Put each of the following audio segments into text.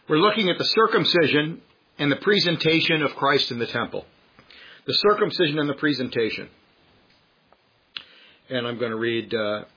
We're looking at the circumcision and the presentation of Christ in the temple. The circumcision and the presentation. And I'm going to read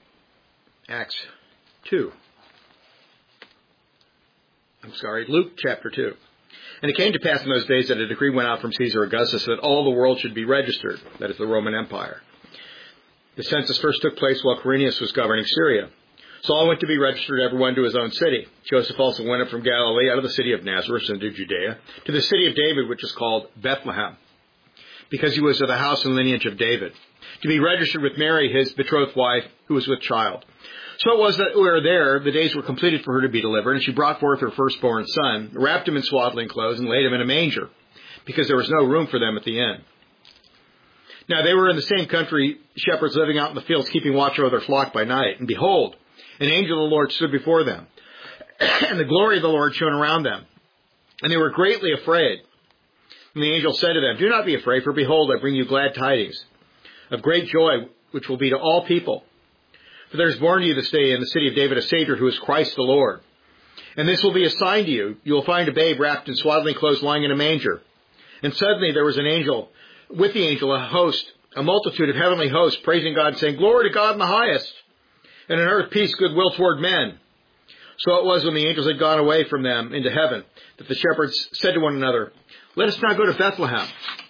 Luke chapter 2. And it came to pass in those days that a decree went out from Caesar Augustus that all the world should be registered, that is the Roman Empire. The census first took place while Quirinius was governing Syria. So all went to be registered, everyone to his own city. Joseph also went up from Galilee, out of the city of Nazareth into Judea, to the city of David, which is called Bethlehem, because he was of the house and lineage of David, to be registered with Mary, his betrothed wife, who was with child. So it was that we were there, the days were completed for her to be delivered, and she brought forth her firstborn son, wrapped him in swaddling clothes, and laid him in a manger, because there was no room for them at the inn. Now they were in the same country, shepherds living out in the fields, keeping watch over their flock by night. And behold, an angel of the Lord stood before them, and the glory of the Lord shone around them. And they were greatly afraid. And the angel said to them, "Do not be afraid, for behold, I bring you glad tidings of great joy, which will be to all people. For there is born to you this day in the city of David a Savior, who is Christ the Lord. And this will be a sign to you. You will find a babe wrapped in swaddling clothes lying in a manger." And suddenly there was an angel, with the angel a multitude of heavenly hosts, praising God, saying, "Glory to God in the highest, and on earth peace, goodwill toward men." So it was when the angels had gone away from them into heaven, that the shepherds said to one another, "Let us now go to Bethlehem,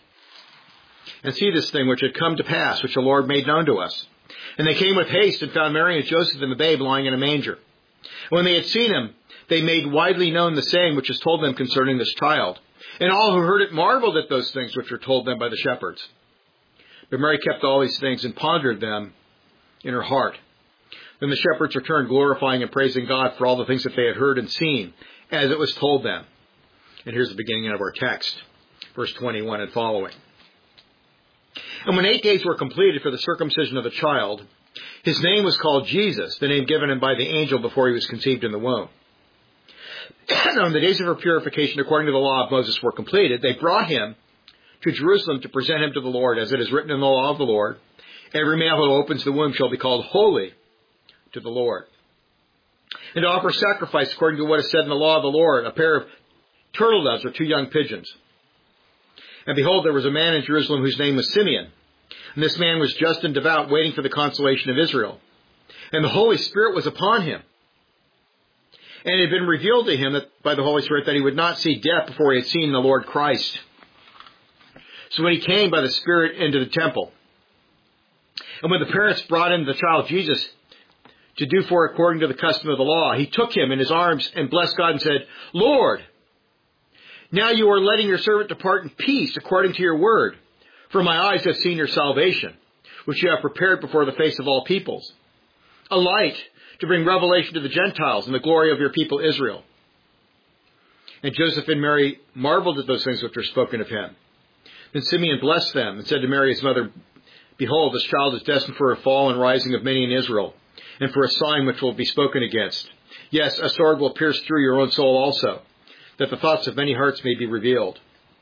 and see this thing which had come to pass, which the Lord made known to us." And they came with haste, and found Mary and Joseph and the babe lying in a manger. And when they had seen him, they made widely known the saying which was told them concerning this child. And all who heard it marveled at those things which were told them by the shepherds. But Mary kept all these things and pondered them in her heart. Then the shepherds returned, glorifying and praising God for all the things that they had heard and seen, as it was told them. And here's the beginning of our text, verse 21 and following. And when 8 days were completed for the circumcision of the child, his name was called Jesus, the name given him by the angel before he was conceived in the womb. Now, when the days of her purification according to the law of Moses were completed, they brought him to Jerusalem to present him to the Lord, as it is written in the law of the Lord, "Every male who opens the womb shall be called holy to the Lord." And to offer sacrifice according to what is said in the law of the Lord, a pair of turtle doves or 2 young pigeons. And behold, there was a man in Jerusalem whose name was Simeon. And this man was just and devout, waiting for the consolation of Israel. And the Holy Spirit was upon him. And it had been revealed to him by the Holy Spirit that he would not see death before he had seen the Lord Christ. So when he came by the Spirit into the temple, and when the parents brought in the child Jesus to do for according to the custom of the law, he took him in his arms and blessed God and said, "Lord, now you are letting your servant depart in peace according to your word. For my eyes have seen your salvation, which you have prepared before the face of all peoples, a light to bring revelation to the Gentiles and the glory of your people Israel." And Joseph and Mary marveled at those things which were spoken of him. Then Simeon blessed them and said to Mary his mother, "Behold, this child is destined for a fall and rising of many in Israel, and for a sign which will be spoken against. Yes, a sword will pierce through your own soul also, that the thoughts of many hearts may be revealed."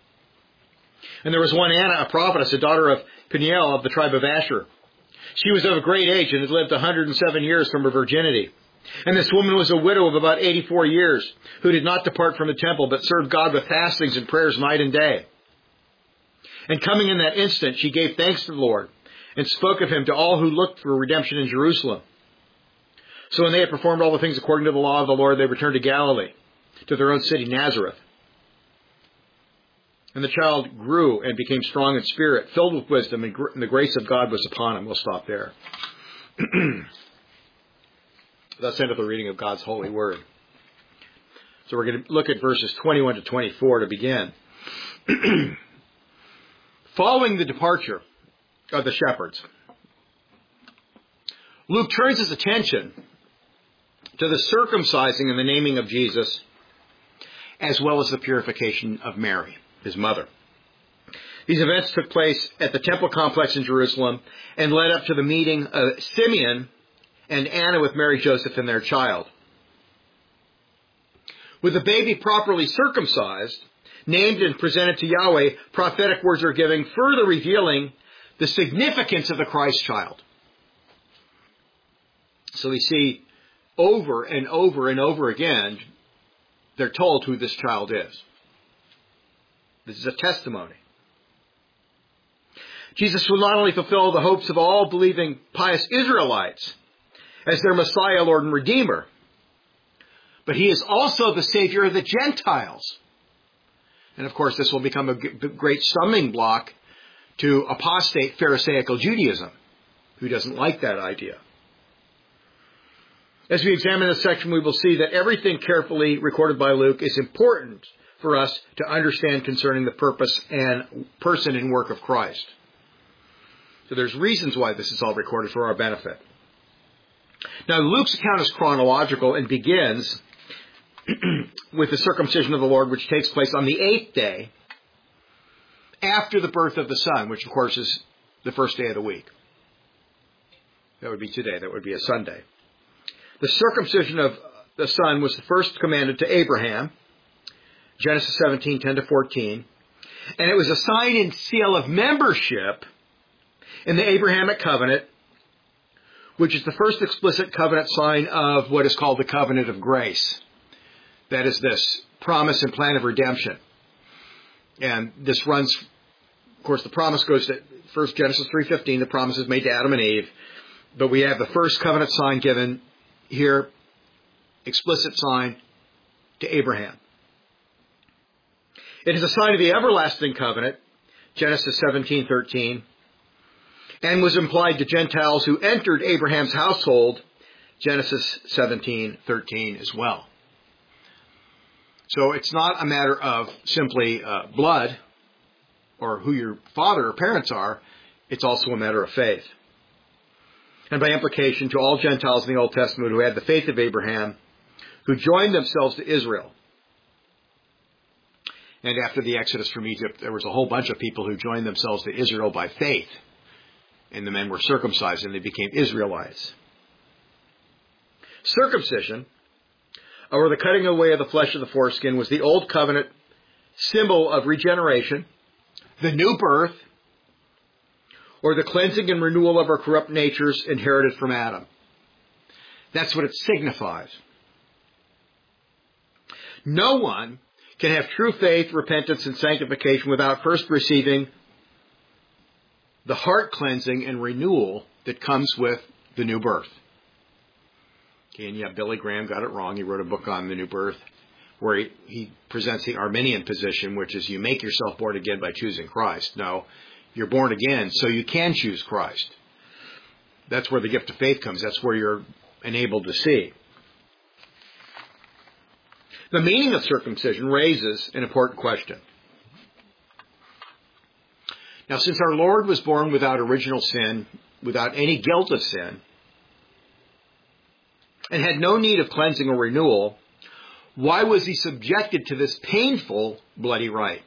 And there was one Anna, a prophetess, a daughter of Peniel of the tribe of Asher. She was of a great age and had lived 107 years from her virginity. And this woman was a widow of about 84 years, who did not depart from the temple, but served God with fastings and prayers night and day. And coming in that instant, she gave thanks to the Lord, and spoke of him to all who looked for redemption in Jerusalem. So when they had performed all the things according to the law of the Lord, they returned to Galilee, to their own city, Nazareth. And the child grew and became strong in spirit, filled with wisdom, and the grace of God was upon him. We'll stop there. Thus endeth the reading of God's holy word. So we're going to look at verses 21 to 24 to begin. Following the departure of the shepherds, Luke turns his attention to the circumcising and the naming of Jesus, as well as the purification of Mary, his mother. These events took place at the temple complex in Jerusalem and led up to the meeting of Simeon and Anna with Mary, Joseph, and their child. With the baby properly circumcised, named and presented to Yahweh, prophetic words are given, further revealing the significance of the Christ child. So we see over and over and over again they're told who this child is. This is a testimony. Jesus will not only fulfill the hopes of all believing pious Israelites as their Messiah, Lord, and Redeemer, but he is also the Savior of the Gentiles. And of course, this will become a great stumbling block to apostate Pharisaical Judaism, who doesn't like that idea. As we examine this section, we will see that everything carefully recorded by Luke is important for us to understand concerning the purpose and person and work of Christ. So there's reasons why this is all recorded for our benefit. Now, Luke's account is chronological and begins with the circumcision of the Lord, which takes place on the 8th day after the birth of the Son, which of course is the first day of the week. That would be today. That would be a Sunday. The circumcision of the Son was first commanded to Abraham, Genesis 17, 10-14, and it was a sign and seal of membership in the Abrahamic covenant, which is the first explicit covenant sign of what is called the covenant of grace. That is this promise and plan of redemption. And this runs, of course, the promise goes to first Genesis 3:15, the promise is made to Adam and Eve, but we have the first covenant sign given here, explicit sign to Abraham. It is a sign of the everlasting covenant, Genesis 17:13, and was implied to Gentiles who entered Abraham's household, Genesis 17:13 as well. So it's not a matter of simply blood or who your father or parents are. It's also a matter of faith. And by implication, to all Gentiles in the Old Testament who had the faith of Abraham, who joined themselves to Israel. And after the Exodus from Egypt, there was a whole bunch of people who joined themselves to Israel by faith. And the men were circumcised and they became Israelites. Circumcision, or the cutting away of the flesh of the foreskin, was the old covenant symbol of regeneration, the new birth, or the cleansing and renewal of our corrupt natures inherited from Adam. That's what it signifies. No one can have true faith, repentance, and sanctification without first receiving the heart cleansing and renewal that comes with the new birth. Okay, and yeah, Billy Graham got it wrong. He wrote a book on the new birth where he presents the Arminian position, which is you make yourself born again by choosing Christ. No, you're born again so you can choose Christ. That's where the gift of faith comes. That's where you're enabled to see. The meaning of circumcision raises an important question. Now, since our Lord was born without original sin, without any guilt of sin, and had no need of cleansing or renewal, why was he subjected to this painful bloody rite?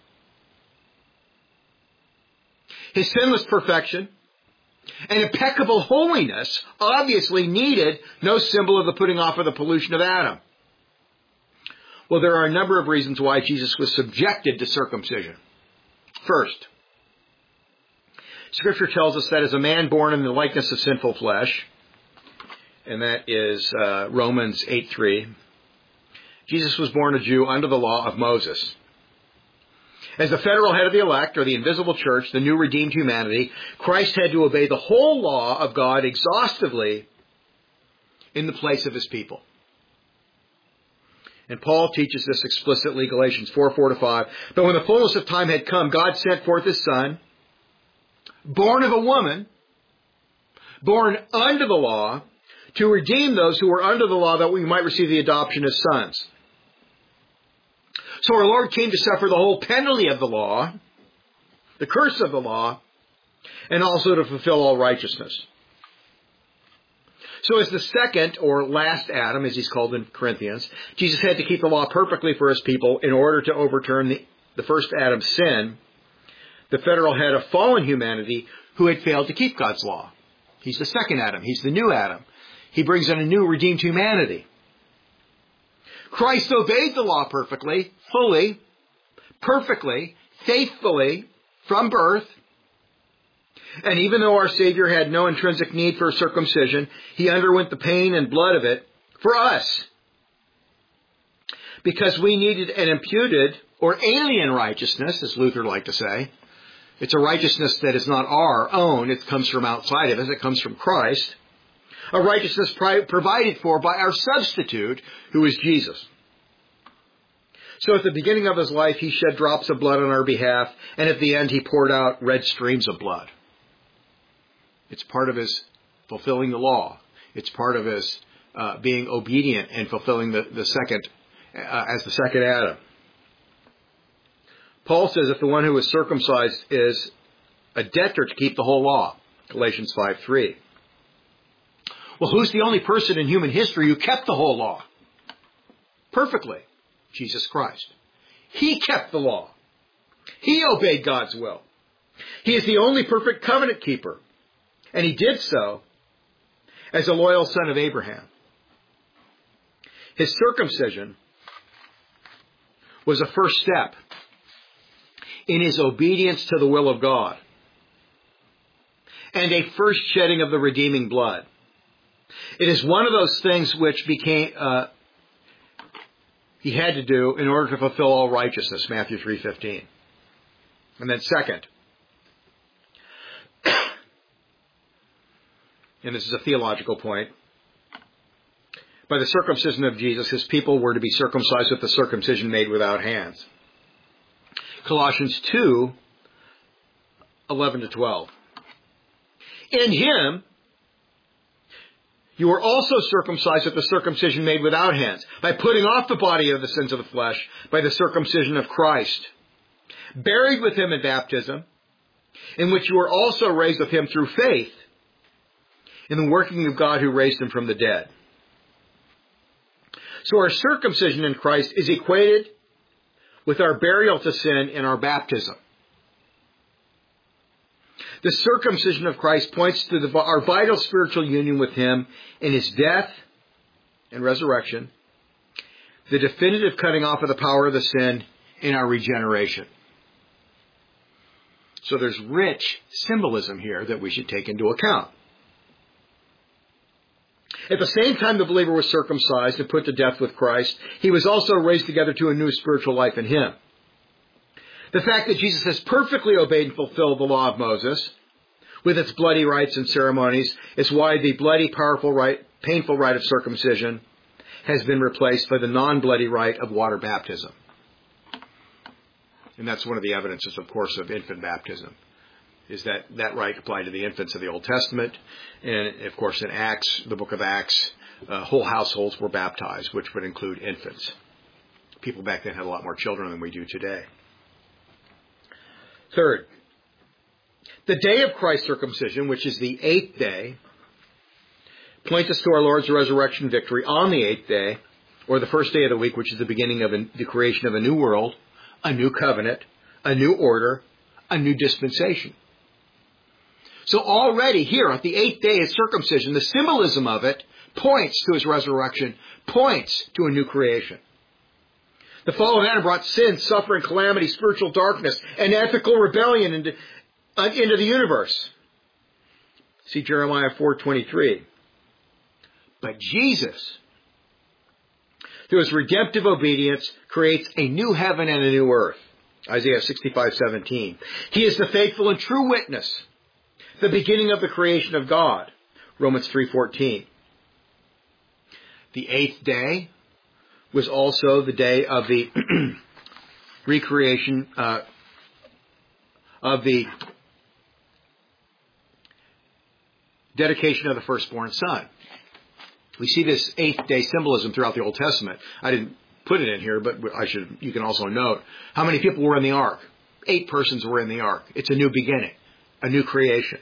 His sinless perfection and impeccable holiness obviously needed no symbol of the putting off of the pollution of Adam. Well, there are a number of reasons why Jesus was subjected to circumcision. First, Scripture tells us that as a man born in the likeness of sinful flesh, and that is Romans 8:3, Jesus was born a Jew under the law of Moses. As the federal head of the elect, or the invisible church, the new redeemed humanity, Christ had to obey the whole law of God exhaustively in the place of his people. And Paul teaches this explicitly, Galatians 4:4-5. But when the fullness of time had come, God sent forth his Son, born of a woman, born under the law, to redeem those who were under the law, that we might receive the adoption as sons. So our Lord came to suffer the whole penalty of the law, the curse of the law, and also to fulfill all righteousness. So as the second or last Adam, as he's called in Corinthians, Jesus had to keep the law perfectly for his people in order to overturn the first Adam's sin, the federal head of fallen humanity who had failed to keep God's law. He's the second Adam. He's the new Adam. He brings in a new redeemed humanity. Christ obeyed the law perfectly, fully, perfectly, faithfully, from birth. And even though our Savior had no intrinsic need for circumcision, he underwent the pain and blood of it for us. because we needed an imputed or alien righteousness, as Luther liked to say. It's a righteousness that is not our own. It comes from outside of us. It comes from Christ. A righteousness provided for by our substitute, who is Jesus. So at the beginning of his life, he shed drops of blood on our behalf, and at the end, he poured out red streams of blood. It's part of his fulfilling the law. It's part of his being obedient and fulfilling the second, as the second Adam. Paul says that the one who is circumcised is a debtor to keep the whole law. Galatians 5:3. Well, who's the only person in human history who kept the whole law? Perfectly. Jesus Christ. He kept the law. He obeyed God's will. He is the only perfect covenant keeper. And he did so as a loyal son of Abraham. His circumcision was a first step in his obedience to the will of God, and a first shedding of the redeeming blood. It is one of those things which he had to do in order to fulfill all righteousness, Matthew 3:15. And then second, and this is a theological point, by the circumcision of Jesus, his people were to be circumcised with the circumcision made without hands. Colossians 2:11-12. In him, you were also circumcised with the circumcision made without hands, by putting off the body of the sins of the flesh, by the circumcision of Christ, buried with him in baptism, in which you were also raised with him through faith, in the working of God who raised him from the dead. So our circumcision in Christ is equated with our burial to sin in our baptism. The circumcision of Christ points to our vital spiritual union with him in his death and resurrection, the definitive cutting off of the power of the sin in our regeneration. So there's rich symbolism here that we should take into account. At the same time the believer was circumcised and put to death with Christ, he was also raised together to a new spiritual life in him. The fact that Jesus has perfectly obeyed and fulfilled the law of Moses, with its bloody rites and ceremonies, is why the bloody, painful rite of circumcision has been replaced by the non-bloody rite of water baptism. And that's one of the evidences, of course, of infant baptism, is that rite applied to the infants of the Old Testament. And, of course, in Acts, the book of Acts, whole households were baptized, which would include infants. People back then had a lot more children than we do today. Third, the day of Christ's circumcision, which is the 8th day, points us to our Lord's resurrection victory on the 8th day, or the first day of the week, which is the beginning of the creation of a new world, a new covenant, a new order, a new dispensation. So already here at the 8th day of circumcision, the symbolism of it points to his resurrection, points to a new creation. The fall of Adam brought sin, suffering, calamity, spiritual darkness, and ethical rebellion into the universe. See Jeremiah 4:23. But Jesus, through his redemptive obedience, creates a new heaven and a new earth. Isaiah 65:17. He is the faithful and true witness, the beginning of the creation of God. Romans 3:14. The 8th day was also the day of the recreation of the dedication of the firstborn son. We see this 8th day symbolism throughout the Old Testament. I didn't put it in here, but you can also note how many people were in the ark. 8 persons were in the ark. It's a new beginning, a new creation.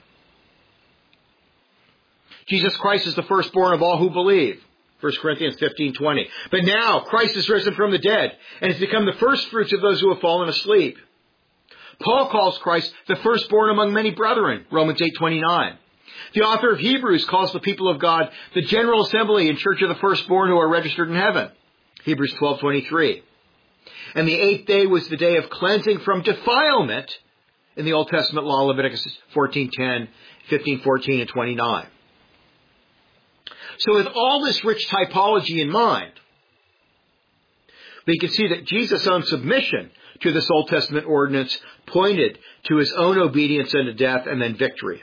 Jesus Christ is the firstborn of all who believe. 1 Corinthians 15:20. But now Christ is risen from the dead and has become the first fruits of those who have fallen asleep. Paul calls Christ the firstborn among many brethren. Romans 8:29. The author of Hebrews calls the people of God the general assembly and church of the firstborn who are registered in heaven. Hebrews 12:23. And the 8th day was the day of cleansing from defilement in the Old Testament law, Leviticus 14:10, 15:14, and 29. So with all this rich typology in mind, But you can see that Jesus' own submission to this Old Testament ordinance pointed to his own obedience unto death and then victory.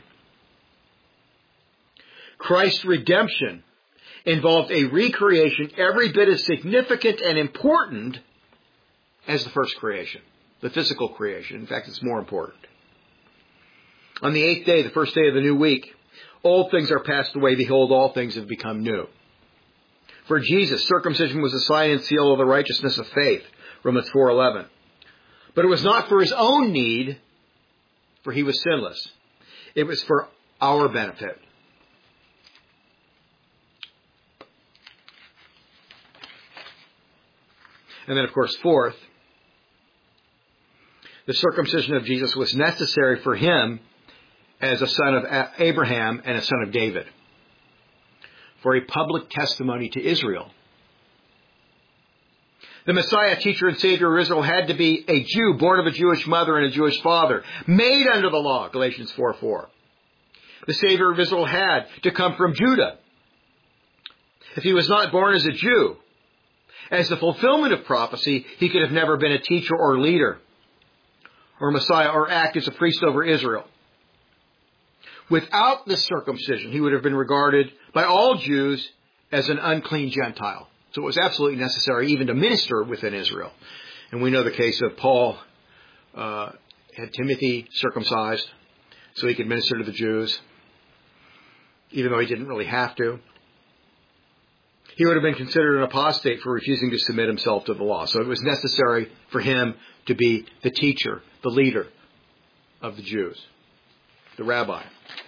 Christ's redemption involved a recreation every bit as significant and important as the first creation, the physical creation. In fact, it's more important. On the 8th day, the first day of the new week, old things are passed away. Behold, all things have become new. For Jesus, circumcision was a sign and seal of the righteousness of faith, Romans 4:11. But it was not for his own need, for he was sinless. It was for our benefit. And then, of course, fourth, the circumcision of Jesus was necessary for him as a son of Abraham and a son of David, for a public testimony to Israel. The Messiah, teacher and Savior of Israel, had to be a Jew, born of a Jewish mother and a Jewish father, made under the law, Galatians 4:4. The Savior of Israel had to come from Judah. If he was not born as a Jew, as the fulfillment of prophecy, he could have never been a teacher or leader, or Messiah, or act as a priest over Israel. Without this circumcision, he would have been regarded by all Jews as an unclean Gentile. So it was absolutely necessary even to minister within Israel. And we know the case of Paul had Timothy circumcised so he could minister to the Jews, even though he didn't really have to. He would have been considered an apostate for refusing to submit himself to the law. So it was necessary for him to be the teacher, the leader of the Jews, the rabbi.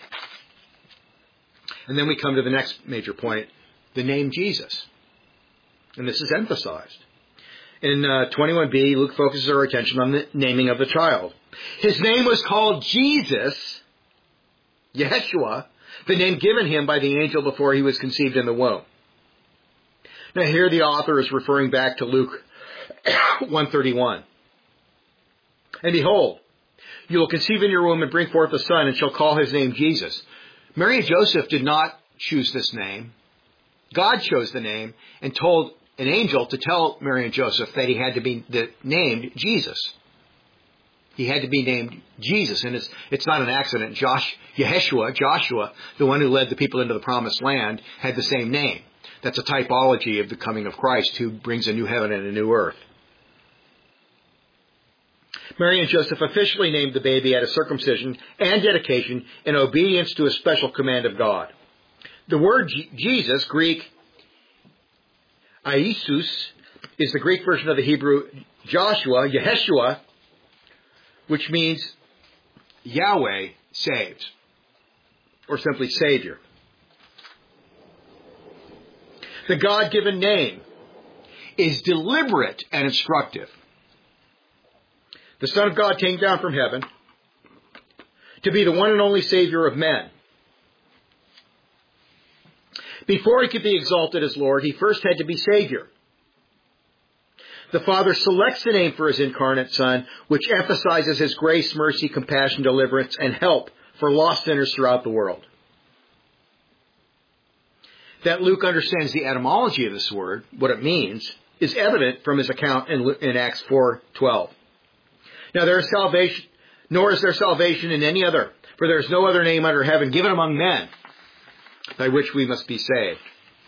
And then we come to the next major point, the name Jesus. And this is emphasized. In 21b, Luke focuses our attention on the naming of the child. His name was called Jesus, Yeshua, the name given him by the angel before he was conceived in the womb. Now here the author is referring back to Luke 1:31. And behold, you will conceive in your womb and bring forth a son, and shall call his name Jesus. Mary and Joseph did not choose this name. God chose the name and told an angel to tell Mary and Joseph that he had to be named Jesus. He had to be named Jesus. And it's not an accident. Joshua, the one who led the people into the promised land, had the same name. That's a typology of the coming of Christ, who brings a new heaven and a new earth. Mary and Joseph officially named the baby at a circumcision and dedication in obedience to a special command of God. The word Jesus, Greek, Iesus, is the Greek version of the Hebrew Joshua, Yeshua, which means Yahweh saves, or simply Savior. The God-given name is deliberate and instructive. The Son of God came down from heaven to be the one and only Savior of men. Before he could be exalted as Lord, he first had to be Savior. The Father selects the name for his incarnate Son, which emphasizes his grace, mercy, compassion, deliverance, and help for lost sinners throughout the world. That Luke understands the etymology of this word, what it means, is evident from his account in Acts 4:12. Now there is salvation, nor is there salvation in any other, for there is no other name under heaven given among men by which we must be saved.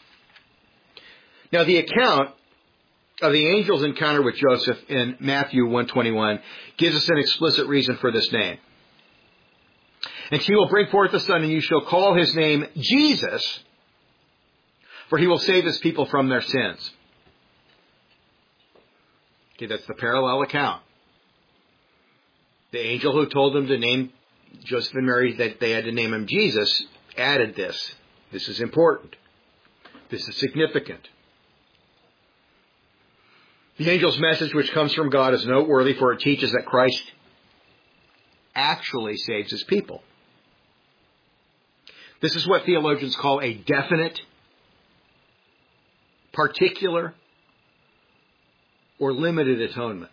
Now the account of the angel's encounter with Joseph in Matthew 1:21 gives us an explicit reason for this name. And she will bring forth a son, and you shall call his name Jesus, for he will save his people from their sins. Okay, that's the parallel account. The angel who told them to name Joseph and Mary, that they had to name him Jesus, added this. This is important. This is significant. The angel's message, which comes from God, is noteworthy, for it teaches that Christ actually saves his people. This is what theologians call a definite, particular, or limited atonement.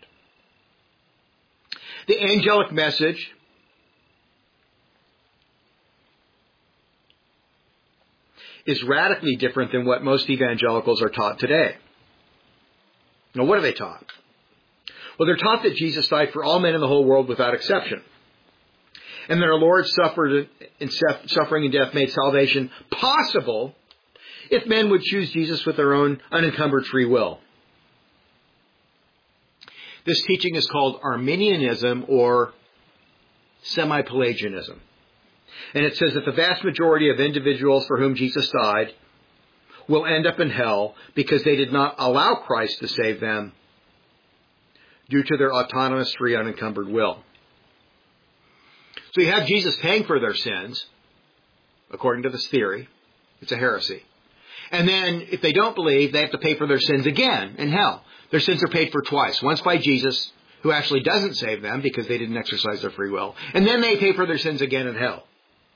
The angelic message is radically different than what most evangelicals are taught today. Now, what are they taught? Well, they're taught that Jesus died for all men in the whole world without exception. And that our Lord suffered in suffering and death made salvation possible if men would choose Jesus with their own unencumbered free will. This teaching is called Arminianism or semi-Pelagianism. And it says that the vast majority of individuals for whom Jesus died will end up in hell because they did not allow Christ to save them due to their autonomous, free, unencumbered will. So you have Jesus paying for their sins, according to this theory. It's a heresy. And then, if they don't believe, they have to pay for their sins again in hell. Their sins are paid for twice. Once by Jesus, who actually doesn't save them because they didn't exercise their free will. And then they pay for their sins again in hell.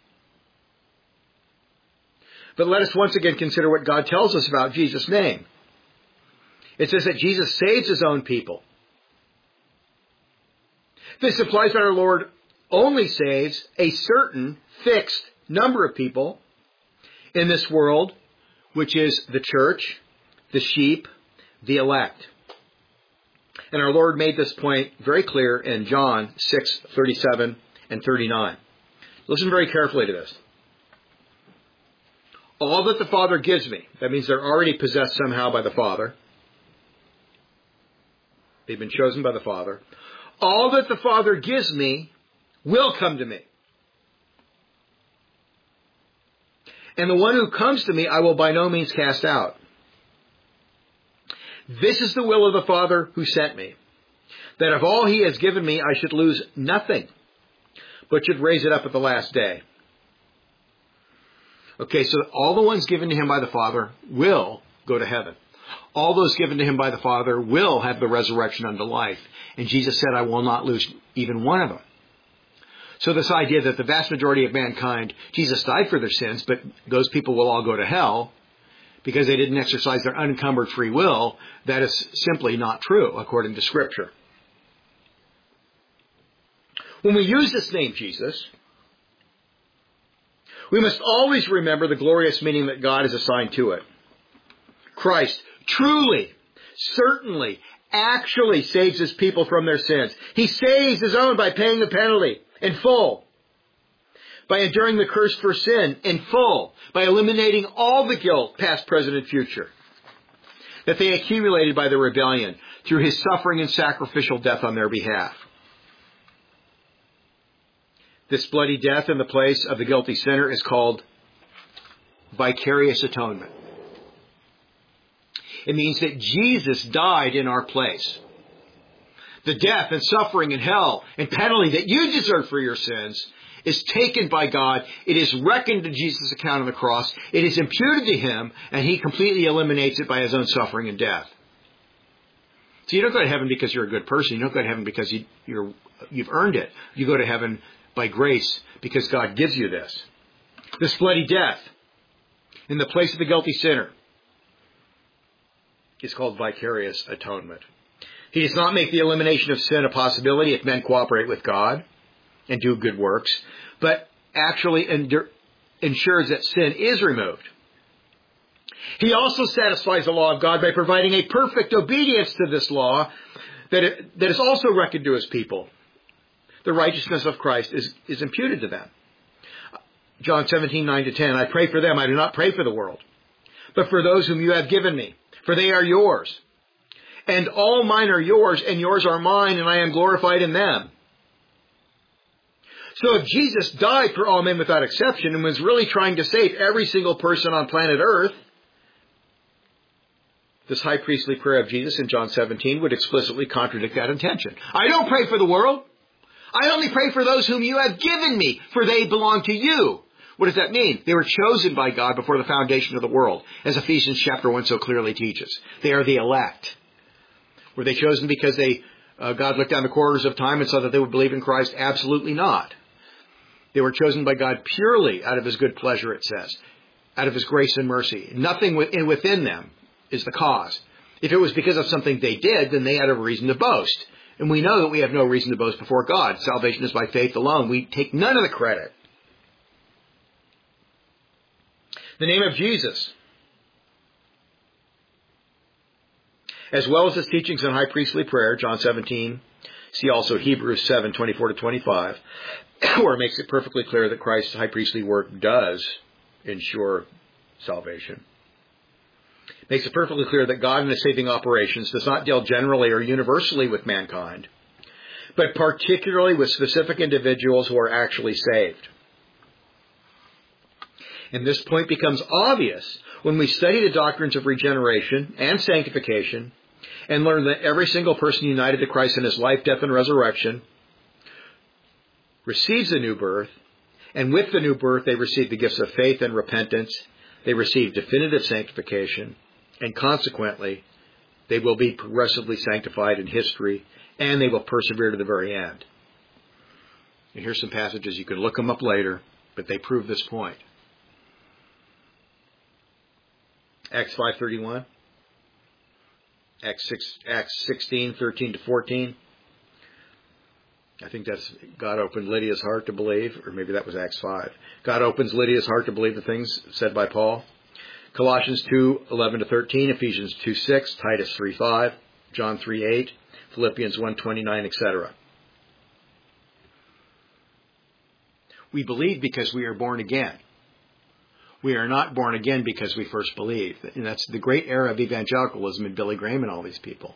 But let us once again consider what God tells us about Jesus' name. It says that Jesus saves His own people. This implies that our Lord only saves a certain fixed number of people in this world, which is the church, the sheep, the elect. And our Lord made this point very clear in John 6:37 and 39. Listen very carefully to this. All that the Father gives me, that means they're already possessed somehow by the Father. They've been chosen by the Father. All that the Father gives me will come to me. And the one who comes to me I will by no means cast out. This is the will of the Father who sent me, that of all He has given me I should lose nothing, but should raise it up at the last day. Okay, so all the ones given to Him by the Father will go to heaven. All those given to Him by the Father will have the resurrection unto life. And Jesus said, I will not lose even one of them. So this idea that the vast majority of mankind, Jesus died for their sins, but those people will all go to hell because they didn't exercise their unencumbered free will, that is simply not true according to Scripture. When we use this name, Jesus, we must always remember the glorious meaning that God has assigned to it. Christ truly, certainly, actually saves His people from their sins. He saves His own by paying the penalty in full, by enduring the curse for sin in full, by eliminating all the guilt, past, present, and future, that they accumulated by their rebellion through His suffering and sacrificial death on their behalf. This bloody death in the place of the guilty sinner is called vicarious atonement. It means that Jesus died in our place. The death and suffering and hell and penalty that you deserve for your sins is taken by God. It is reckoned to Jesus' account on the cross. It is imputed to Him, and He completely eliminates it by His own suffering and death. So you don't go to heaven because you're a good person. You don't go to heaven because you've earned it. You go to heaven by grace because God gives you this. This bloody death in the place of the guilty sinner is called vicarious atonement. He does not make the elimination of sin a possibility if men cooperate with God and do good works, but actually ensures that sin is removed. He also satisfies the law of God by providing a perfect obedience to this law that is also reckoned to His people. The righteousness of Christ is imputed to them. John 17:9-10, I pray for them. I do not pray for the world, but for those whom you have given me, for they are yours. And all mine are yours, and yours are mine, and I am glorified in them. So if Jesus died for all men without exception and was really trying to save every single person on planet Earth, this high priestly prayer of Jesus in John 17 would explicitly contradict that intention. I don't pray for the world. I only pray for those whom you have given me, for they belong to you. What does that mean? They were chosen by God before the foundation of the world, as Ephesians chapter 1 so clearly teaches. They are the elect. Were they chosen because God looked down the corridors of time and saw that they would believe in Christ? Absolutely not. They were chosen by God purely out of His good pleasure, it says, out of His grace and mercy. Nothing within them is the cause. If it was because of something they did, then they had a reason to boast. And we know that we have no reason to boast before God. Salvation is by faith alone. We take none of the credit. The name of Jesus as well as his teachings on high priestly prayer, John 17. See also Hebrews 7, 24 to 25, where it makes it perfectly clear that Christ's high priestly work does ensure salvation. It makes it perfectly clear that God in his saving operations does not deal generally or universally with mankind, but particularly with specific individuals who are actually saved. And this point becomes obvious when we study the doctrines of regeneration and sanctification and learn that every single person united to Christ in his life, death, and resurrection receives a new birth, and with the new birth they receive the gifts of faith and repentance, they receive definitive sanctification, and consequently they will be progressively sanctified in history, and they will persevere to the very end. And here's some passages, you can look them up later, but they prove this point. Acts 5:31, Acts 16, 13 to 14. I think that's God opened Lydia's heart to believe, or maybe that was Acts 5. God opens Lydia's heart to believe the things said by Paul. Colossians 2, 11 to 13, Ephesians 2, 6, Titus 3, 5, John 3, 8, Philippians 1, 29, etc. We believe because we are born again. We are not born again because we first believed. And that's the great era of evangelicalism in Billy Graham and all these people.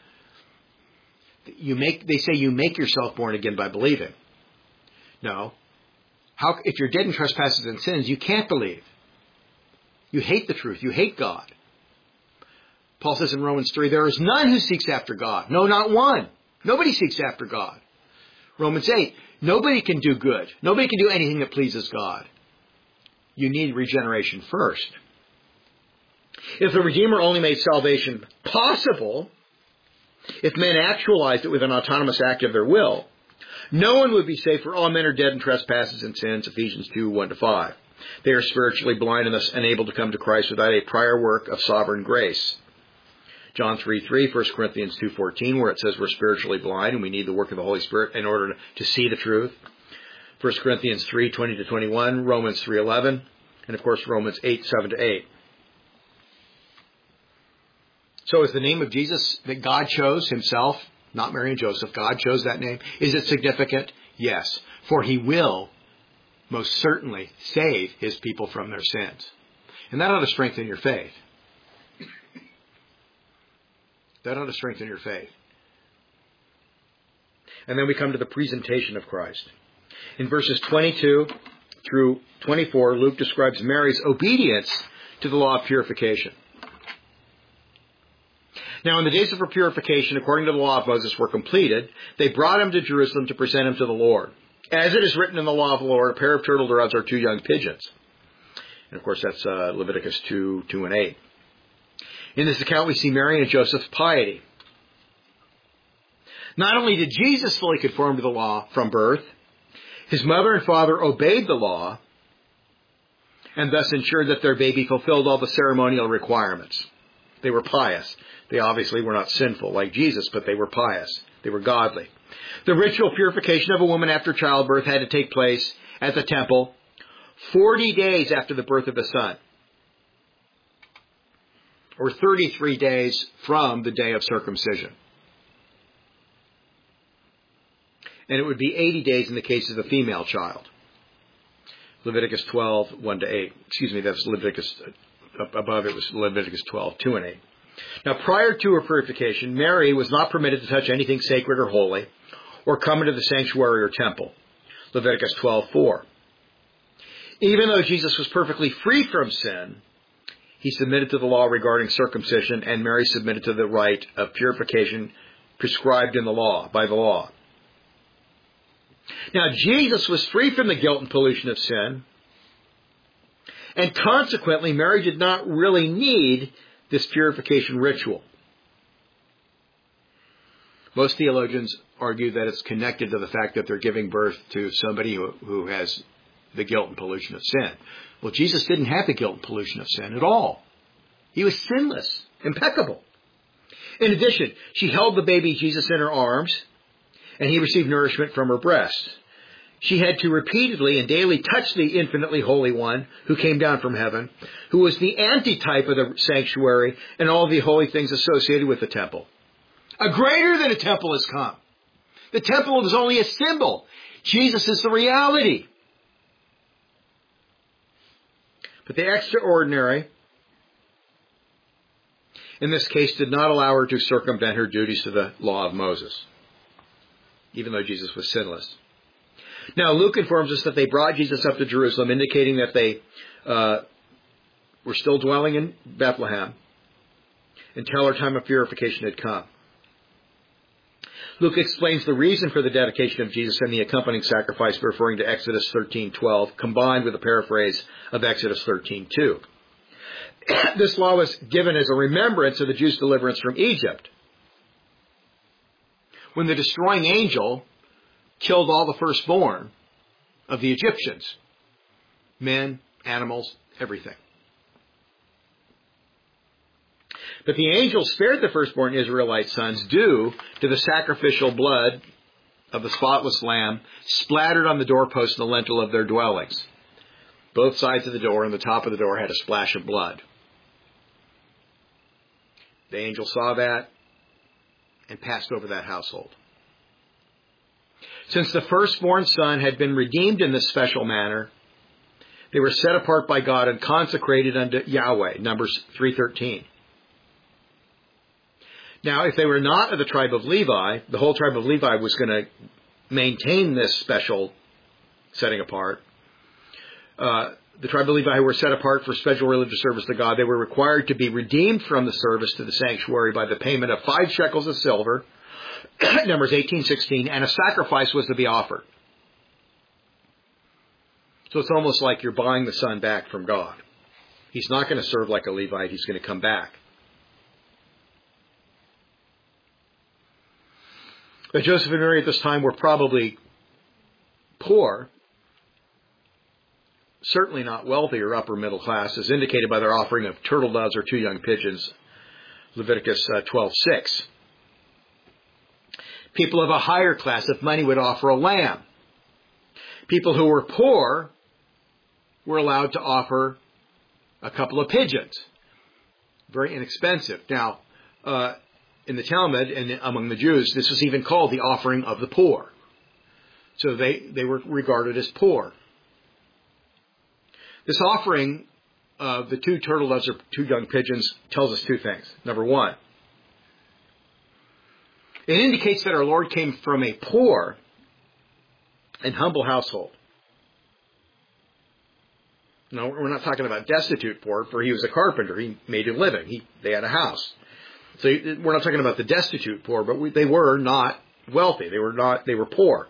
They say you make yourself born again by believing. No. If you're dead in trespasses and sins, you can't believe. You hate the truth. You hate God. Paul says in Romans 3, there is none who seeks after God. No, not one. Nobody seeks after God. Romans 8, nobody can do good. Nobody can do anything that pleases God. You need regeneration first. If the Redeemer only made salvation possible, if men actualized it with an autonomous act of their will, no one would be saved, for all men are dead in trespasses and sins, Ephesians 2, 1 to 5. They are spiritually blind and thus unable to come to Christ without a prior work of sovereign grace. John 3:3, 1 Corinthians 2:14, where it says we're spiritually blind and we need the work of the Holy Spirit in order to see the truth. 1 Corinthians 3:20 to 21, Romans 3:11, and of course Romans 8:7 to 8. So is the name of Jesus that God chose himself, not Mary and Joseph, God chose that name, is it significant? Yes, for he will most certainly save his people from their sins. And that ought to strengthen your faith. That ought to strengthen your faith. And then we come to the presentation of Christ. In verses 22 through 24, Luke describes Mary's obedience to the law of purification. Now, when the days of her purification, according to the law of Moses, were completed, they brought him to Jerusalem to present him to the Lord. As it is written in the law of the Lord, a pair of turtle doves are 2 young pigeons. And of course, that's Leviticus 2, 2 and 8. In this account, we see Mary and Joseph's piety. Not only did Jesus fully conform to the law from birth, his mother and father obeyed the law and thus ensured that their baby fulfilled all the ceremonial requirements. They were pious. They obviously were not sinful like Jesus, but they were pious. They were godly. The ritual purification of a woman after childbirth had to take place at the temple 40 days after the birth of the son, or 33 days from the day of circumcision. And it would be 80 days in the case of the female child. Leviticus 12, 1 to 8. Excuse me, that's Leviticus, above it was Leviticus 12, 2 and 8. Now, prior to her purification, Mary was not permitted to touch anything sacred or holy, or come into the sanctuary or temple. Leviticus 12, 4. Even though Jesus was perfectly free from sin, he submitted to the law regarding circumcision, and Mary submitted to the rite of purification prescribed in the law, by the law. Now, Jesus was free from the guilt and pollution of sin, and consequently, Mary did not really need this purification ritual. Most theologians argue that it's connected to the fact that they're giving birth to somebody who has the guilt and pollution of sin. Well, Jesus didn't have the guilt and pollution of sin at all. He was sinless, impeccable. In addition, she held the baby Jesus in her arms, and he received nourishment from her breast. she had to repeatedly and daily touch the infinitely holy one who came down from heaven, who was the antitype of the sanctuary and all the holy things associated with the temple. A greater than a temple has come. The temple was only a symbol. Jesus is the reality. But the extraordinary, in this case, did not allow her to circumvent her duties to the law of Moses, even though Jesus was sinless. Now, Luke informs us that they brought Jesus up to Jerusalem, indicating that they were still dwelling in Bethlehem until her time of purification had come. Luke explains the reason for the dedication of Jesus and the accompanying sacrifice, referring to Exodus 13:12, combined with a paraphrase of Exodus 13:2. This law was given as a remembrance of the Jews' deliverance from Egypt, when the destroying angel killed all the firstborn of the Egyptians. Men, animals, everything. But the angel spared the firstborn Israelite sons due to the sacrificial blood of the spotless lamb splattered on the doorpost and the lintel of their dwellings. Both sides of the door and the top of the door had a splash of blood. The angel saw that and passed over that household. Since the firstborn son had been redeemed in this special manner, they were set apart by God and consecrated unto Yahweh, Numbers 3:13. Now, if they were not of the tribe of Levi, the whole tribe of Levi was going to maintain this special setting apart. The tribe of Levi who were set apart for special religious service to God, they were required to be redeemed from the service to the sanctuary by the payment of 5 shekels of silver, Numbers 18:16, and a sacrifice was to be offered. So it's almost like you're buying the son back from God. He's not going to serve like a Levite. He's going to come back. But Joseph and Mary at this time were probably poor, certainly not wealthy or upper middle class, as indicated by their offering of turtle doves or 2 young pigeons, Leviticus 12:6. People of a higher class, if money, would offer a lamb. People who were poor were allowed to offer a couple of pigeons. Very inexpensive. Now, in the Talmud and among the Jews, this was even called the offering of the poor. So they were regarded as poor. This offering of the 2 turtle doves or 2 young pigeons tells us 2 things. Number 1, it indicates that our Lord came from a poor and humble household. No, we're not talking about destitute poor, for he was a carpenter. He made a living. They had a house. So we're not talking about the destitute poor, but they were not wealthy. They were poor.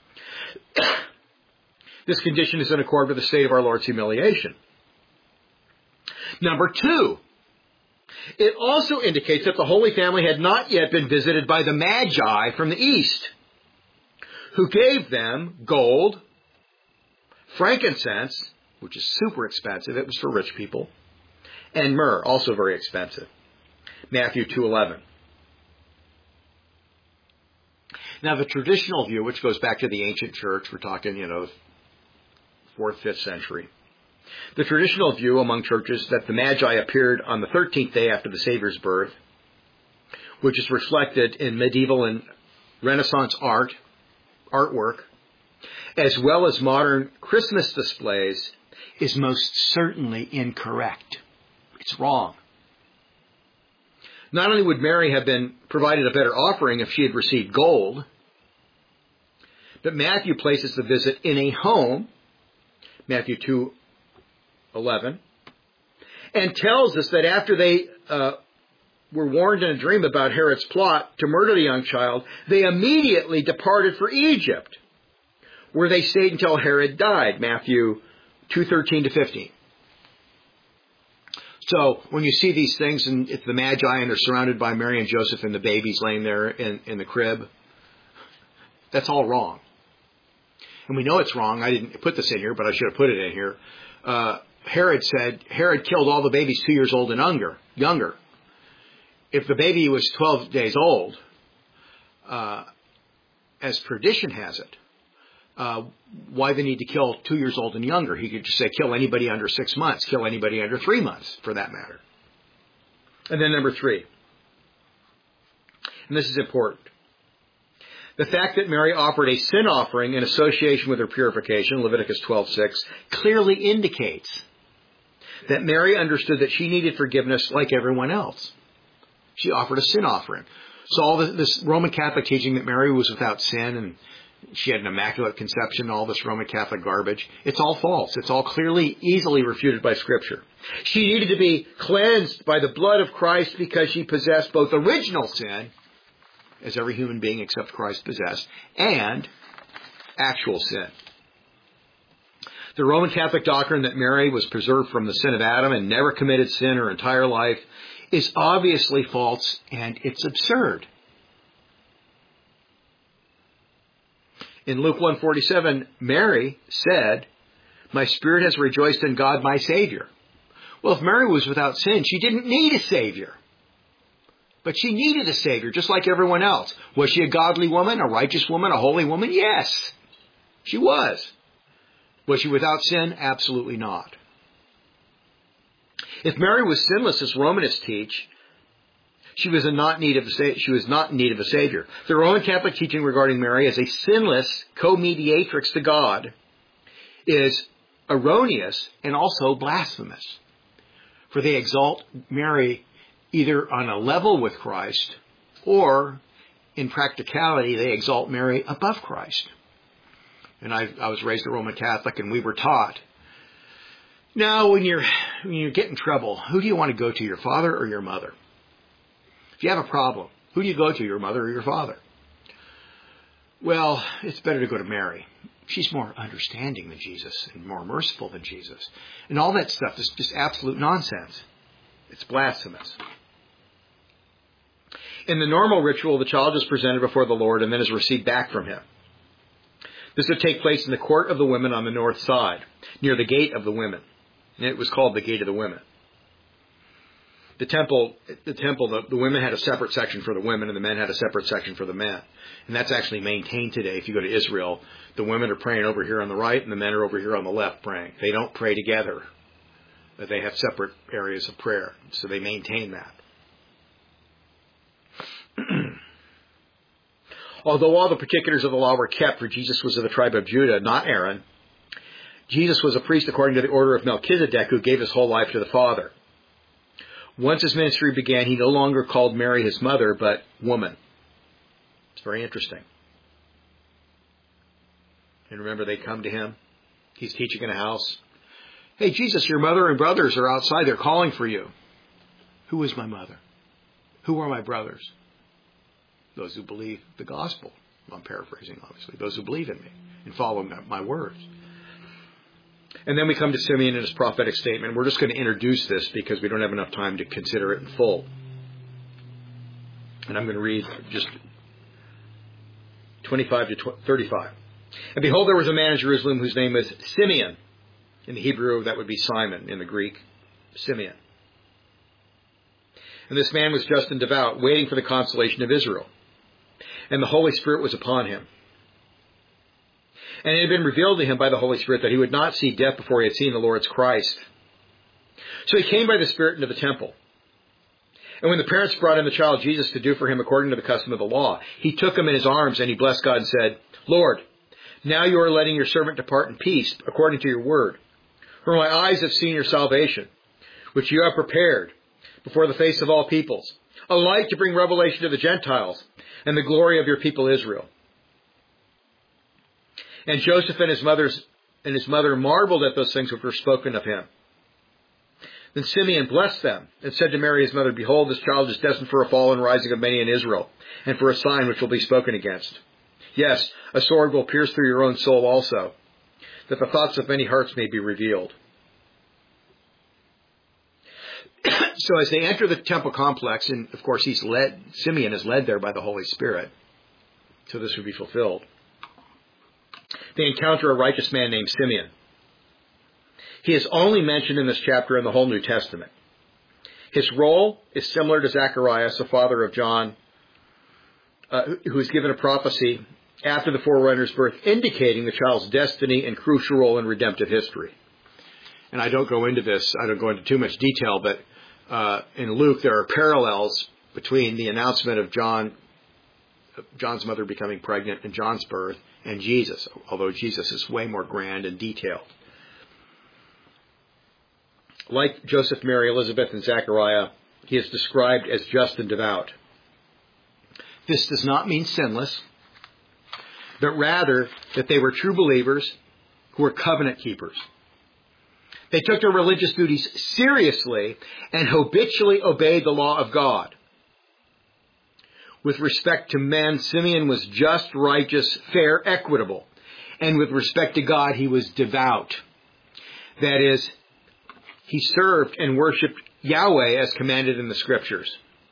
This condition is in accord with the state of our Lord's humiliation. Number 2, it also indicates that the Holy Family had not yet been visited by the Magi from the east, who gave them gold, frankincense, which is super expensive. It was for rich people, and myrrh, also very expensive. Matthew 2:11. Now, the traditional view, which goes back to the ancient church, we're talking, 4th, 5th century. The traditional view among churches that the Magi appeared on the 13th day after the Savior's birth, which is reflected in medieval and Renaissance artwork, as well as modern Christmas displays, is most certainly incorrect. It's wrong. Not only would Mary have been provided a better offering if she had received gold, but Matthew places the visit in a home, Matthew 2:11, and tells us that after they were warned in a dream about Herod's plot to murder the young child, they immediately departed for Egypt, where they stayed until Herod died, Matthew 2:13-15. So when you see these things, and it's the Magi, and they're surrounded by Mary and Joseph and the babies laying there in the crib, that's all wrong. And we know it's wrong. I didn't put this in here, but I should have put it in here. Herod killed all the babies 2 years old and younger. If the baby was 12 days old, as tradition has it, why the need to kill 2 years old and younger? He could just say kill anybody under 6 months, kill anybody under 3 months, for that matter. And then number 3, and this is important. The fact that Mary offered a sin offering in association with her purification, Leviticus 12:6, clearly indicates that Mary understood that she needed forgiveness like everyone else. She offered a sin offering. So all this Roman Catholic teaching that Mary was without sin and she had an immaculate conception, all this Roman Catholic garbage, it's all false. It's all clearly, easily refuted by Scripture. She needed to be cleansed by the blood of Christ because she possessed both original sin, as every human being except Christ possessed, and actual sin. The Roman Catholic doctrine that Mary was preserved from the sin of Adam and never committed sin her entire life is obviously false, and it's absurd. In Luke 1:47, Mary said, "My spirit has rejoiced in God my Savior." Well, if Mary was without sin, she didn't need a Savior. But she needed a Savior, just like everyone else. Was she a godly woman, a righteous woman, a holy woman? Yes, she was. Was she without sin? Absolutely not. If Mary was sinless, as Romanists teach, she was not in need of a Savior. The Roman Catholic teaching regarding Mary as a sinless co-mediatrix to God is erroneous and also blasphemous. For they exalt Mary either on a level with Christ, or in practicality, they exalt Mary above Christ. And I was raised a Roman Catholic, and we were taught, now when you get in trouble, who do you want to go to, your father or your mother? If you have a problem, who do you go to, your mother or your father? Well, it's better to go to Mary. She's more understanding than Jesus and more merciful than Jesus. And all that stuff is just absolute nonsense. It's blasphemous. In the normal ritual, the child is presented before the Lord and then is received back from him. This would take place in the court of the women on the north side, near the gate of the women. And it was called the gate of the women. The temple, the women had a separate section for the women and the men had a separate section for the men. And that's actually maintained today. If you go to Israel, the women are praying over here on the right and the men are over here on the left praying. They don't pray together. But they have separate areas of prayer. So they maintain that. Although all the particulars of the law were kept, for Jesus was of the tribe of Judah, not Aaron, Jesus was a priest according to the order of Melchizedek, who gave his whole life to the Father. Once his ministry began, he no longer called Mary his mother, but woman. It's very interesting. And remember, they come to him. He's teaching in a house. Hey, Jesus, your mother and brothers are outside. They're calling for you. Who is my mother? Who are my brothers? Those who believe the gospel. I'm paraphrasing, obviously. Those who believe in me and follow my words. And then we come to Simeon and his prophetic statement. We're just going to introduce this because we don't have enough time to consider it in full. And I'm going to read just 25 to 35. And behold, there was a man in Jerusalem whose name was Simeon. In the Hebrew, that would be Simon. In the Greek, Simeon. And this man was just and devout, waiting for the consolation of Israel. And the Holy Spirit was upon him. And it had been revealed to him by the Holy Spirit that he would not see death before he had seen the Lord's Christ. So he came by the Spirit into the temple. And when the parents brought in the child Jesus to do for him according to the custom of the law, he took him in his arms and he blessed God and said, Lord, now you are letting your servant depart in peace according to your word. For my eyes have seen your salvation, which you have prepared before the face of all peoples, a light to bring revelation to the Gentiles and the glory of your people Israel. And Joseph and his mother marveled at those things which were spoken of him. Then Simeon blessed them and said to Mary his mother, Behold, this child is destined for a fall and rising of many in Israel, and for a sign which will be spoken against. Yes, a sword will pierce through your own soul also, that the thoughts of many hearts may be revealed. So as they enter the temple complex, and of course Simeon is led there by the Holy Spirit, so this would be fulfilled. They encounter a righteous man named Simeon. He is only mentioned in this chapter in the whole New Testament. His role is similar to Zacharias, the father of John, who is given a prophecy after the forerunner's birth, indicating the child's destiny and crucial role in redemptive history. And I don't go into too much detail, but in Luke there are parallels between the announcement of John's mother becoming pregnant and John's birth and Jesus, although Jesus is way more grand and detailed. Like Joseph, Mary, Elizabeth, and Zechariah, he is described as just and devout. This does not mean sinless, but rather that they were true believers who were covenant keepers. They took their religious duties seriously and habitually obeyed the law of God. With respect to men, Simeon was just, righteous, fair, equitable. And with respect to God, he was devout. That is, he served and worshipped Yahweh as commanded in the Scriptures.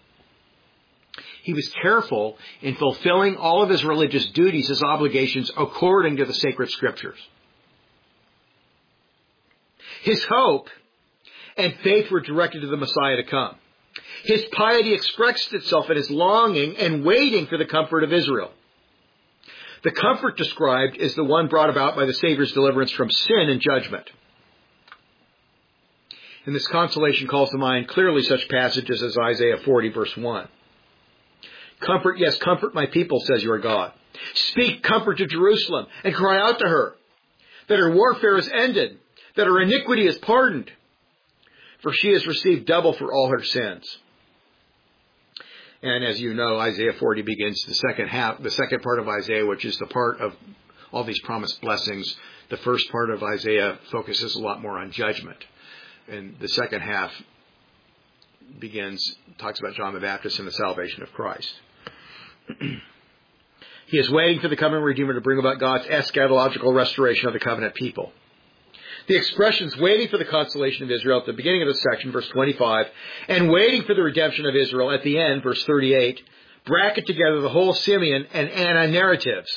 He was careful in fulfilling all of his religious duties, his obligations, according to the sacred Scriptures. His hope and faith were directed to the Messiah to come. His piety expressed itself in his longing and waiting for the comfort of Israel. The comfort described is the one brought about by the Savior's deliverance from sin and judgment. And this consolation calls to mind clearly such passages as Isaiah 40, verse 1. Comfort, yes, comfort my people, says your God. Speak comfort to Jerusalem and cry out to her that her warfare is ended, that her iniquity is pardoned, for she has received double for all her sins. And as you know, Isaiah 40 begins the second part of Isaiah, which is the part of all these promised blessings. The first part of Isaiah focuses a lot more on judgment. And the second half talks about John the Baptist and the salvation of Christ. He is waiting for the coming Redeemer to bring about God's eschatological restoration of the covenant people. The expressions waiting for the consolation of Israel at the beginning of this section, verse 25, and waiting for the redemption of Israel at the end, verse 38, bracket together the whole Simeon and Anna narratives,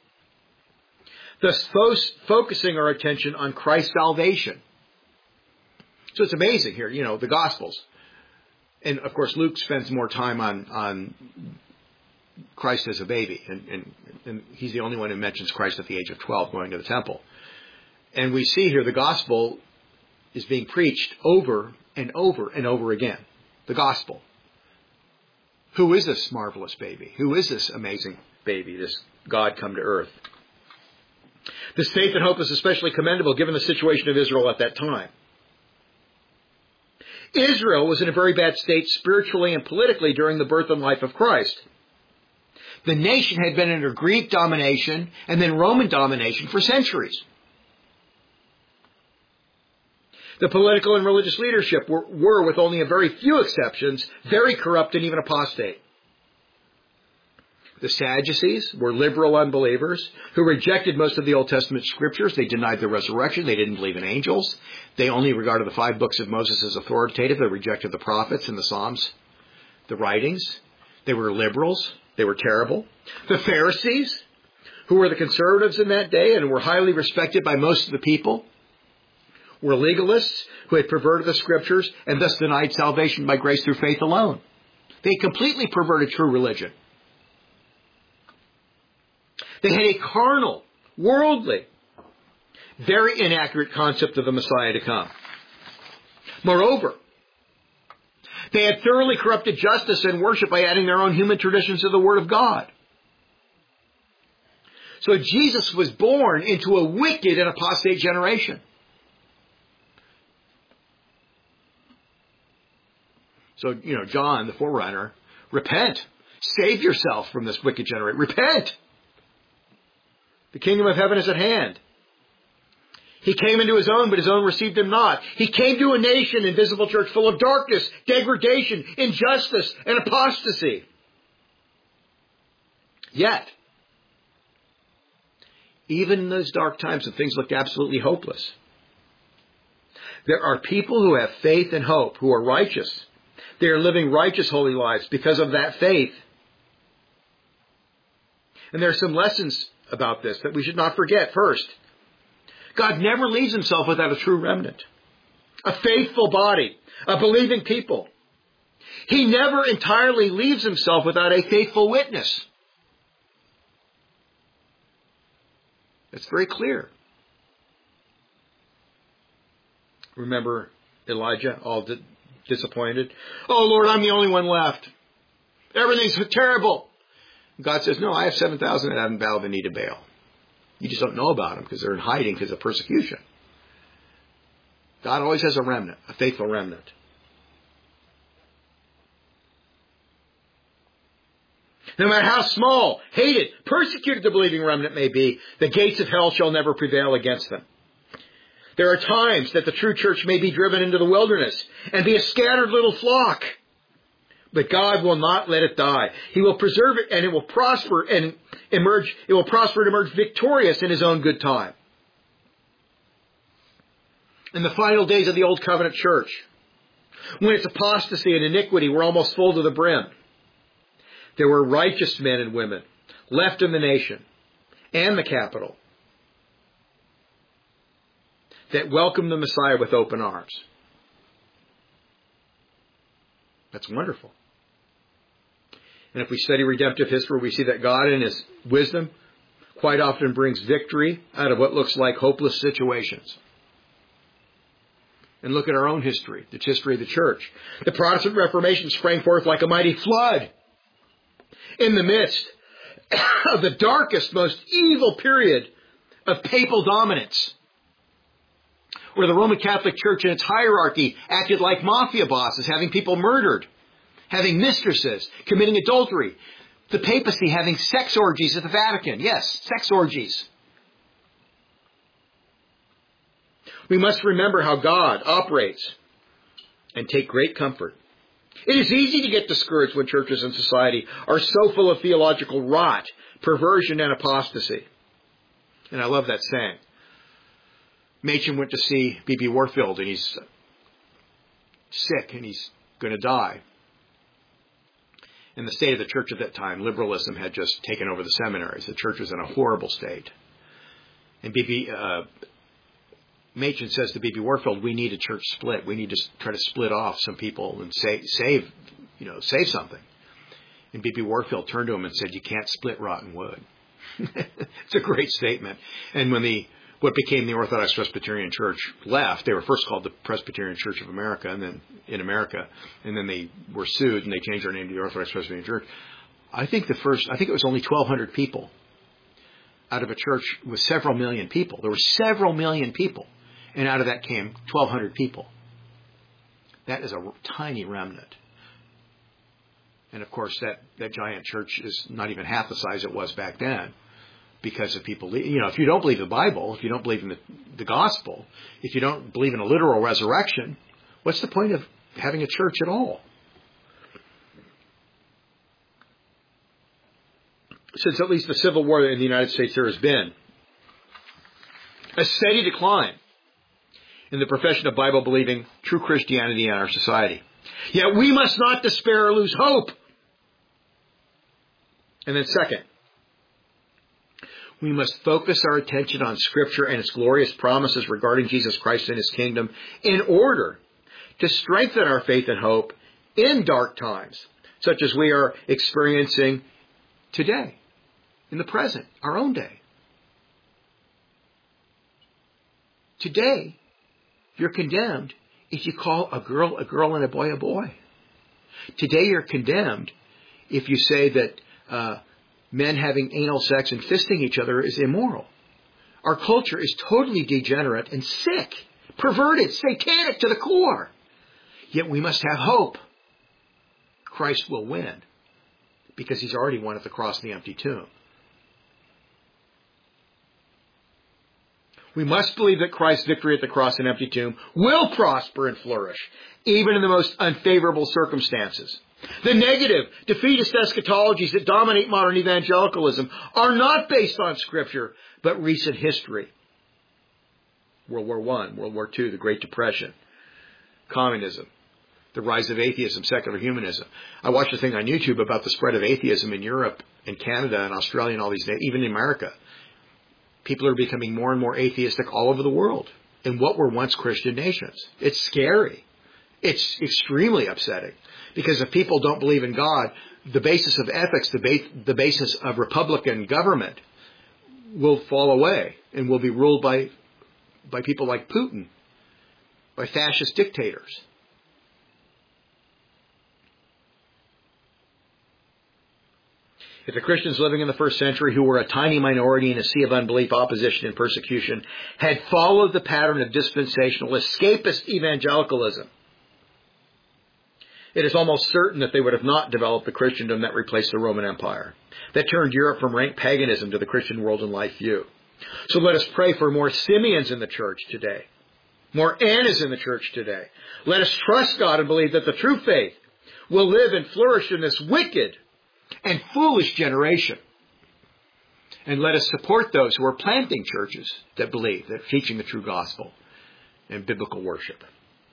thus focusing our attention on Christ's salvation. So it's amazing here, the Gospels. And of course, Luke spends more time on Christ as a baby, and he's the only one who mentions Christ at the age of 12 going to the temple. And we see here the gospel is being preached over and over and over again. The gospel. Who is this marvelous baby? Who is this amazing baby, this God come to earth? This faith and hope is especially commendable given the situation of Israel at that time. Israel was in a very bad state spiritually and politically during the birth and life of Christ. The nation had been under Greek domination and then Roman domination for centuries. The political and religious leadership were, with only a very few exceptions, very corrupt and even apostate. The Sadducees were liberal unbelievers who rejected most of the Old Testament scriptures. They denied the resurrection. They didn't believe in angels. They only regarded the 5 books of Moses as authoritative. They rejected the prophets and the Psalms, the writings. They were liberals. They were terrible. The Pharisees, who were the conservatives in that day and were highly respected by most of the people, were legalists who had perverted the scriptures and thus denied salvation by grace through faith alone. They completely perverted true religion. They had a carnal, worldly, very inaccurate concept of the Messiah to come. Moreover, they had thoroughly corrupted justice and worship by adding their own human traditions to the Word of God. So Jesus was born into a wicked and apostate generation. So, John, the forerunner, repent. Save yourself from this wicked generation. Repent. The kingdom of heaven is at hand. He came into his own, but his own received him not. He came to a nation, invisible church, full of darkness, degradation, injustice, and apostasy. Yet, even in those dark times when things looked absolutely hopeless, there are people who have faith and hope, who are righteous. They are living righteous, holy lives because of that faith. And there are some lessons about this that we should not forget. First, God never leaves himself without a true remnant, a faithful body, a believing people. He never entirely leaves himself without a faithful witness. It's very clear. Remember Elijah, all disappointed? Oh, Lord, I'm the only one left. Everything's terrible. God says, no, I have 7,000 that haven't bowed the knee to Baal. You just don't know about them because they're in hiding because of persecution. God always has a remnant, a faithful remnant. No matter how small, hated, persecuted the believing remnant may be, the gates of hell shall never prevail against them. There are times that the true church may be driven into the wilderness and be a scattered little flock. But God will not let it die. He will preserve it, and it will prosper and emerge. It will prosper and emerge victorious in His own good time. In the final days of the Old Covenant church, when its apostasy and iniquity were almost full to the brim, there were righteous men and women left in the nation and the capital that welcomed the Messiah with open arms. That's wonderful. And if we study redemptive history, we see that God in His wisdom quite often brings victory out of what looks like hopeless situations. And look at our own history, the history of the church. The Protestant Reformation sprang forth like a mighty flood in the midst of the darkest, most evil period of papal dominance, where the Roman Catholic Church and its hierarchy acted like mafia bosses, having people murdered, having mistresses, committing adultery. The papacy having sex orgies at the Vatican. Yes, sex orgies. We must remember how God operates and take great comfort. It is easy to get discouraged when churches and society are so full of theological rot, perversion, and apostasy. And I love that saying. Machen went to see B.B. Warfield, and he's sick, and he's going to die. In the state of the church at that time, liberalism had just taken over the seminaries. The church was in a horrible state. And Machen says to B.B. Warfield, we need a church split. We need to try to split off some people and save something. And B.B. Warfield turned to him and said, you can't split rotten wood. It's a great statement. And when what became the Orthodox Presbyterian Church left, they were first called the Presbyterian Church of America, and then they were sued and they changed their name to the Orthodox Presbyterian Church. I think it was only 1,200 people out of a church with several million people. There were several million people. And out of that came 1,200 people. That is a tiny remnant. And of course, that giant church is not even half the size it was back then because of people. If you don't believe the Bible, if you don't believe in the gospel, if you don't believe in a literal resurrection, what's the point of having a church at all? Since at least the Civil War in the United States, there has been a steady decline in the profession of Bible-believing true Christianity in our society. Yet we must not despair or lose hope. And then second, we must focus our attention on Scripture and its glorious promises regarding Jesus Christ and His kingdom in order to strengthen our faith and hope in dark times, such as we are experiencing today, in the present, our own day. Today, you're condemned if you call a girl and a boy a boy. Today you're condemned if you say that men having anal sex and fisting each other is immoral. Our culture is totally degenerate and sick, perverted, satanic to the core. Yet we must have hope. Christ will win because He's already won at the cross and the empty tomb. We must believe that Christ's victory at the cross and empty tomb will prosper and flourish, even in the most unfavorable circumstances. The negative, defeatist eschatologies that dominate modern evangelicalism are not based on Scripture, but recent history. World War I, World War II, the Great Depression, communism, the rise of atheism, secular humanism. I watched a thing on YouTube about the spread of atheism in Europe and Canada and Australia and all these days, even in America. People are becoming more and more atheistic all over the world in what were once Christian nations. It's scary. It's extremely upsetting because if people don't believe in God, the basis of ethics, the basis of Republican government will fall away and will be ruled by people like Putin, by fascist dictators. If the Christians living in the first century, who were a tiny minority in a sea of unbelief, opposition, and persecution, had followed the pattern of dispensational, escapist evangelicalism, it is almost certain that they would have not developed the Christendom that replaced the Roman Empire, that turned Europe from rank paganism to the Christian world and life view. So let us pray for more Simeons in the church today, more Annas in the church today. Let us trust God and believe that the true faith will live and flourish in this wicked and foolish generation. And let us support those who are planting churches that believe, that are teaching the true gospel and biblical worship.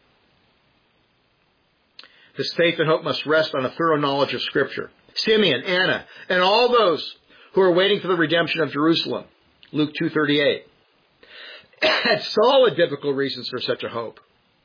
This faith and hope must rest on a thorough knowledge of Scripture. Simeon, Anna, and all those who are waiting for the redemption of Jerusalem, Luke 2:38, had solid biblical reasons for such a hope.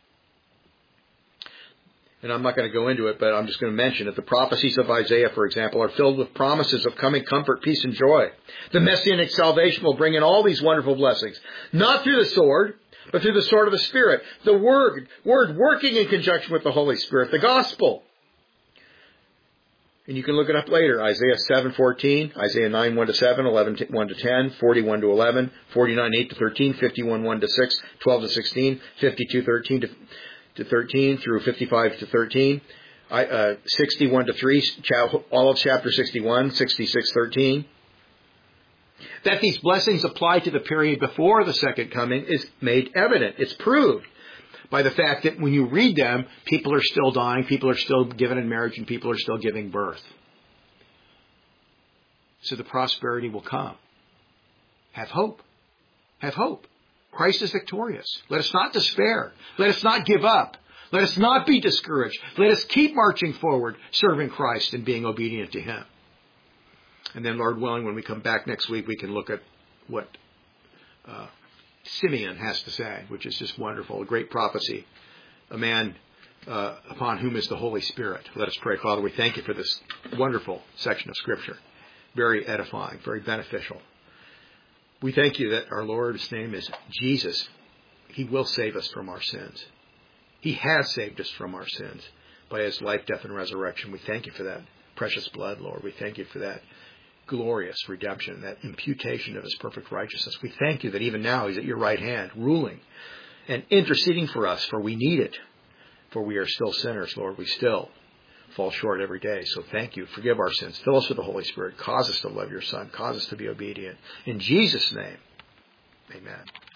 And I'm not going to go into it, but I'm just going to mention it. The prophecies of Isaiah, for example, are filled with promises of coming comfort, peace, and joy. The Messianic salvation will bring in all these wonderful blessings, not through the sword, but through the sword of the Spirit. The Word working in conjunction with the Holy Spirit, the gospel. And you can look it up later. Isaiah 7:14, Isaiah 9:1-7, 11:1-10, 41-11, 49:8-13, 51:1-6, 12-16, 52:13-13 through 55-13, 61-3, all of chapter 61, 66:13. That these blessings apply to the period before the second coming is made evident. It's proved by the fact that when you read them, people are still dying, people are still given in marriage, and people are still giving birth. So the prosperity will come. Have hope. Have hope. Christ is victorious. Let us not despair. Let us not give up. Let us not be discouraged. Let us keep marching forward, serving Christ and being obedient to Him. And then, Lord willing, when we come back next week, we can look at what Simeon has to say, which is just wonderful, a great prophecy, a man upon whom is the Holy Spirit. Let us pray. Father, we thank you for this wonderful section of Scripture. Very edifying, very beneficial. We thank you that our Lord's name is Jesus. He will save us from our sins. He has saved us from our sins by His life, death, and resurrection. We thank you for that precious blood, Lord. We thank you for that glorious redemption, that imputation of His perfect righteousness. We thank you that even now He's at your right hand, ruling and interceding for us, for we need it. For we are still sinners, Lord. We still fall short every day. So thank you. Forgive our sins. Fill us with the Holy Spirit. Cause us to love your Son. Cause us to be obedient. In Jesus' name, amen.